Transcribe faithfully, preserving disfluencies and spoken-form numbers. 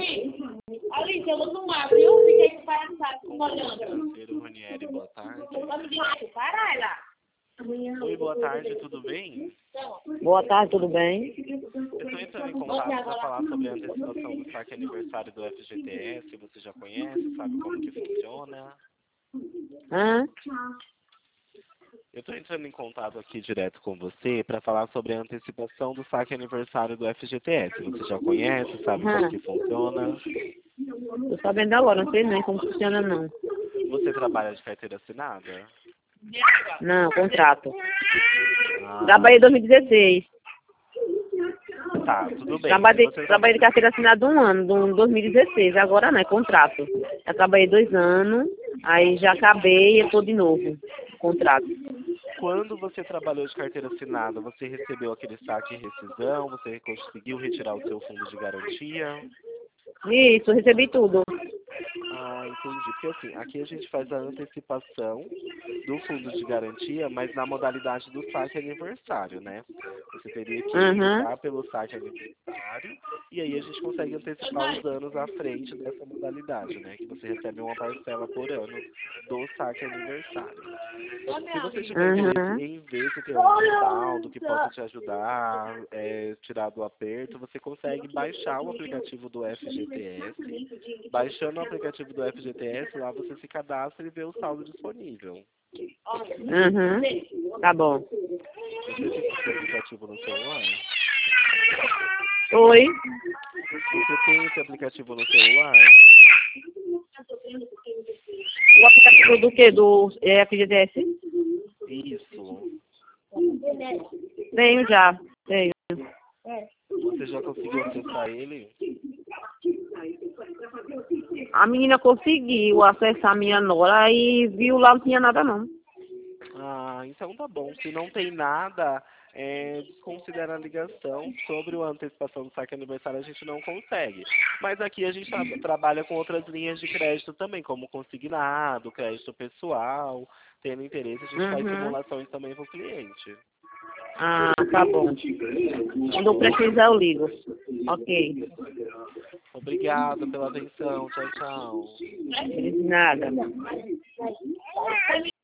Alice, eu vou no mar, viu? Fiquei parado, olhando. Parceiro Ranieri, boa tarde. Para lá. Oi, boa tarde, tudo bem? Boa tarde, tudo bem? Eu estou entrando em contato para falar sobre a antecipação do saque aniversário do F G T S. Você já conhece, sabe como que funciona? Hã? Eu estou entrando em contato aqui direto com você para falar sobre a antecipação do saque aniversário do F G T S. Você já conhece, sabe como que funciona? Tô sabendo agora, não sei nem como funciona não. Você trabalha de carteira assinada? Não, contrato. Ah, Trabalhei em dois mil e dezesseis. tá, tudo bem. Trabalhei, Você trabalhei de carteira assinada um ano, do dois mil e dezesseis. Agora não, é contrato. Já trabalhei dois anos, aí já acabei e eu tô de novo. Contrato. Quando você trabalhou de carteira assinada, você recebeu aquele saque de rescisão? Você conseguiu retirar o seu fundo de garantia? Isso, recebi tudo. Ah, entendi. Porque assim, aqui a gente faz a antecipação do fundo de garantia, mas na modalidade do saque aniversário, né? Você teria que Uhum. optar pelo saque aniversário e aí a gente consegue antecipar os anos à frente dessa modalidade, né? Que você recebe uma parcela por ano do saque aniversário. Se você tiver interesse Uhum. em ver se tem algum saldo que possa te ajudar, é, tirar do aperto, você consegue baixar o aplicativo do F G T S. Baixando o aplicativo do F G T S, lá você se cadastra e vê o saldo disponível. Uhum. Tá bom. Você tem esse aplicativo no celular? Oi? Você tem esse aplicativo no celular? O aplicativo do quê? Do é, F G T S? Isso. Tenho já, tenho. Você já conseguiu acessar ele? A menina conseguiu acessar a minha nora e viu lá, não tinha nada não. Ah, então tá bom. Se não tem nada, é, desconsidera a ligação. Sobre a antecipação do saque aniversário a gente não consegue. Mas aqui a gente tra trabalha com outras linhas de crédito também, como consignado, crédito pessoal. Tendo interesse, a gente faz Uhum. simulações também para o cliente. Ah, tá bom. Quando eu precisar eu ligo. Ok. Obrigado pela atenção. Tchau, tchau. Nada.